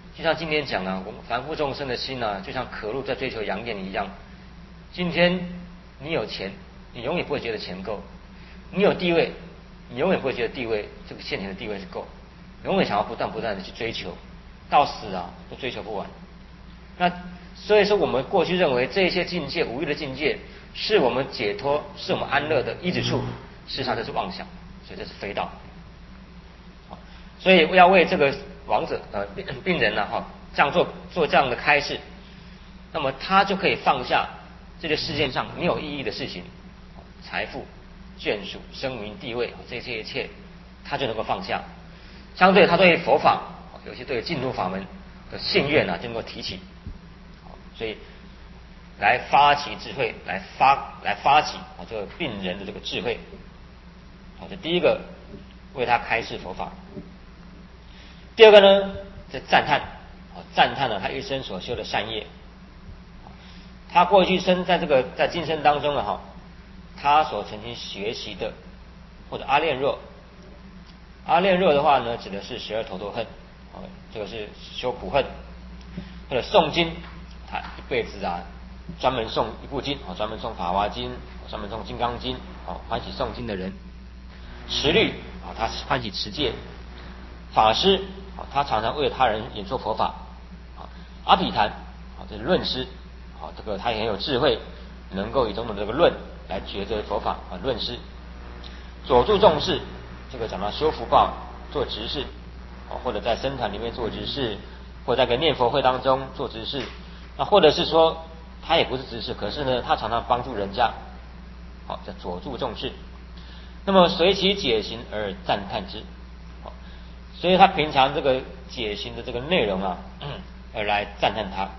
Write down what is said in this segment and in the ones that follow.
就像今天讲啊，我们凡夫众生的心啊，就像渴鹿在追求阳焰一样。今天你有钱，你永远不会觉得钱够；你有地位，你永远不会觉得地位这个现前的地位是够，永远想要不断的去追求，到死啊都追求不完。那所以说，我们过去认为这些境界，五欲的境界，是我们解脱、是我们安乐的依止处，事实上这是妄想，所以这是非道。所以要为这个亡者病人呢这样做这样的开示，那么他就可以放下这个世界上没有意义的事情，财富、眷属、声名、地位这些一切，他就能够放下。相对他对佛法，有些对净土法门的信愿就能够提起。所以来发起智慧，来发起这个病人的这个智慧。这第一个为他开示佛法。第二个呢，这赞叹了他一生所修的善业。他过去生在今生当中他所曾经学习的，或者阿练若的话呢，指的是12头陀恨，这个是修苦恨，或者诵经，他一辈子专门诵一部经，专门诵法华经，专门诵金刚经，欢喜诵经的人。持律，他欢喜持戒。法师，他常常为他人演说佛法。阿毗昙，这是论师，这个他也很有智慧，能够以种种这个论来觉这个佛法，论师。佐助众士，这个讲到修福报、做执事，或者在僧团里面做执事，或者在个念佛会当中做执事，或者是说他也不是执事，可是呢他常常帮助人家，叫佐助众士。那么随其解行而赞叹之，所以他平常这个解行的这个内容而来赞叹他。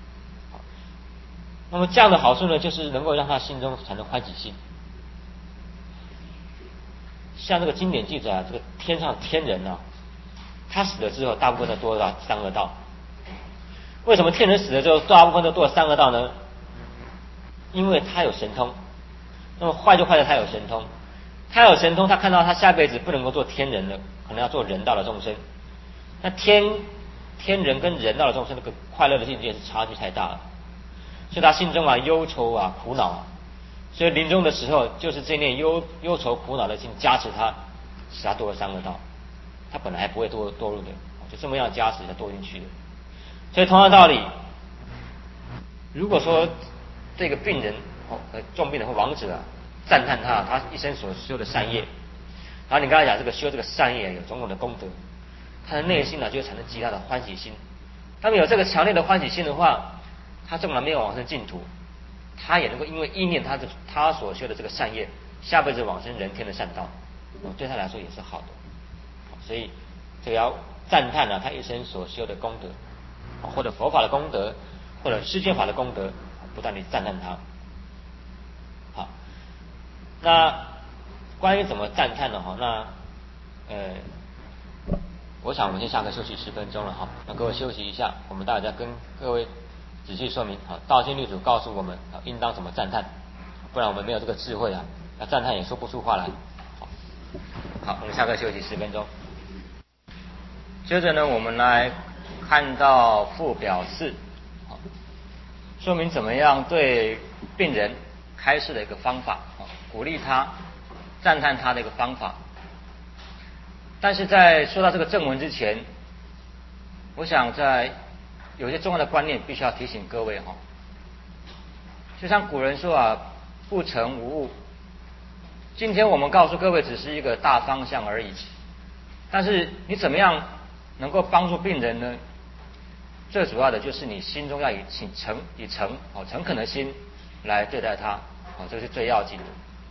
那么这样的好处呢，就是能够让他心中产生欢喜心。像这个经典记载这个天上天人他死了之后，大部分都堕到三恶道。为什么天人死了之后，大部分都堕三恶道呢？因为他有神通。那么坏就坏在他有神通，他看到他下辈子不能够做天人了，可能要做人道的众生。那天人跟人道的众生那个快乐的境界是差距太大了，所以他心中忧愁苦恼所以临终的时候，就是这念忧愁苦恼的心加持他，使他堕了三恶道。他本来还不会堕入的，就这么样加持才堕进去的。所以同样的道理，如果说这个病人重病人或亡者赞叹他一生所修的善业，然后你刚才讲修这个善业有种种的功德，他的内心就会产生极大的欢喜心。那么有这个强烈的欢喜心的话，他纵然没有往生净土，他也能够因为意念他所修的这个善业，下辈子往生人天的善道，对他来说也是好的。所以这个要赞叹他一生所修的功德，或者佛法的功德，或者世间法的功德，不断地赞叹他。好，那关于怎么赞叹呢？那我想我们先下课休息10分钟了那各位休息一下，我们大家跟各位仔细说明道经律主告诉我们应当怎么赞叹，不然我们没有这个智慧那赞叹也说不出话来。好，我们下课休息10分钟。接着呢，我们来看到附表4，说明怎么样对病人开示的一个方法，鼓励他、赞叹他的一个方法。但是在说到这个正文之前，我想在有些重要的观念必须要提醒各位就像古人说不成无物。今天我们告诉各位只是一个大方向而已，但是你怎么样能够帮助病人呢？最主要的就是你心中要以诚恳的心来对待他，这是最要紧的。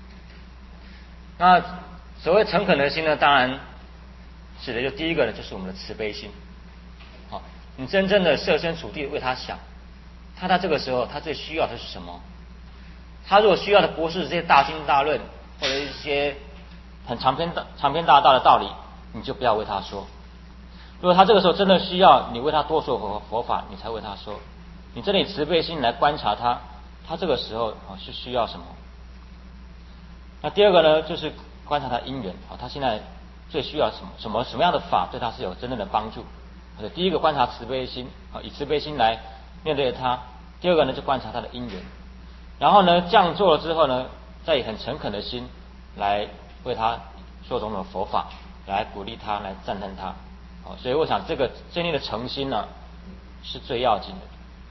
那所谓诚恳的心呢，当然指的就第一个呢，就是我们的慈悲心。你真正的设身处地为他想，他在这个时候他最需要的是什么？他如果需要的不是这些大经大论或者一些很长篇大道的道理，你就不要为他说。如果他这个时候真的需要你为他多说佛法，你才为他说。你真的以慈悲心来观察他这个时候是需要什么。那第二个呢，就是观察他因缘他现在最需要什么样的法对他是有真正的帮助第一个观察慈悲心，以慈悲心来面对他；第二个呢，就观察他的因缘。然后呢，这样做了之后呢，再以很诚恳的心来为他说种种佛法，来鼓励他，来赞叹他。所以我想这个建立的诚心呢，是最要紧的。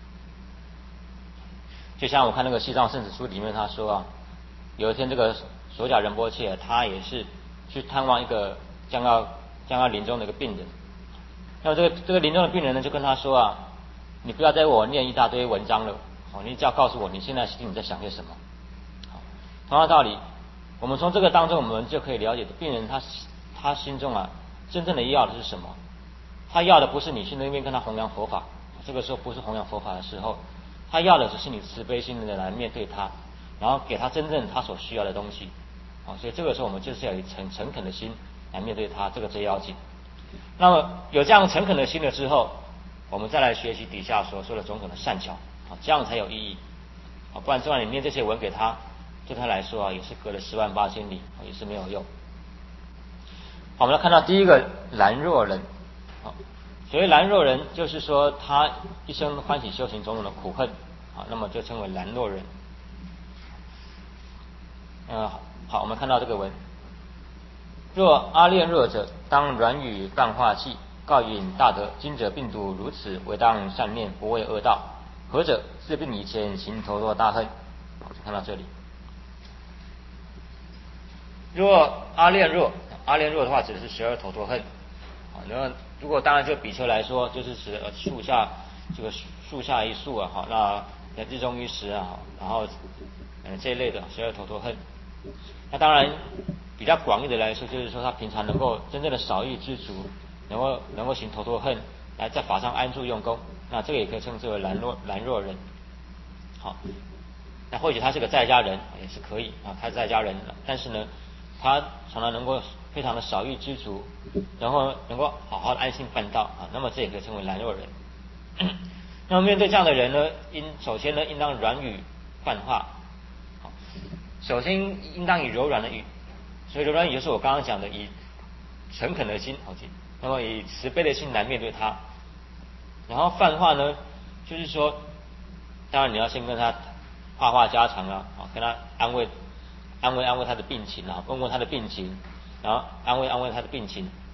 就像我看那个《西藏圣旨书》里面他说啊，有一天这个索甲仁波切他也是去探望一个将要临终的一个病人。那么这个临终的病人呢，就跟他说啊，你不要再为我念一大堆文章了，你只要告诉我你现在心里在想些什么。同样的道理，我们从这个当中，我们就可以了解病人他心中啊，真正的要的是什么？他要的不是你去那边跟他弘扬佛法，这个时候不是弘扬佛法的时候，他要的只是你慈悲心的来面对他，然后给他真正他所需要的东西。所以这个时候我们就是要以诚恳的心来面对他，这个最要紧。那么有这样诚恳的心了之后，我们再来学习底下所说的种种的善巧，这样才有意义。不然这样你念这些文给他，对他来说也是隔了10万8千里，也是没有用。好，我们来看到第一个兰若人。所谓兰若人，就是说他一生欢喜修行种种的苦恨，那么就称为兰若人。好，我们看到这个文。若阿恋若者，当软语泛化气，告引大德：今者病毒如此，唯当善念，不为恶道。何者？治病以前行头若大恨。看到这里。若阿恋若的话，指的是12头陀恨。然后如果当然就比丘来说，就是指树下树下一树那日中一时然后这一类的12头陀恨。那当然比较广义的来说，就是说他平常能够真正的少欲知足，能够行头陀恨，来在法上安住用功，那这个也可以称之为兰若人。好，那或许他是个在家人也是可以他是在家人，但是呢，他常常能够非常的少欲知足，然后能够好好的安心办道那么这也可以称为兰若人。那么面对这样的人呢，首先呢，应当软语泛化。首先应当以柔软的语，所以柔软语就是我刚刚讲的以诚恳的心，那么以慈悲的心来面对他。然后泛化呢，就是说，当然你要先跟他话家常跟他安慰他的病情问问他的病情，然后安慰他的病情，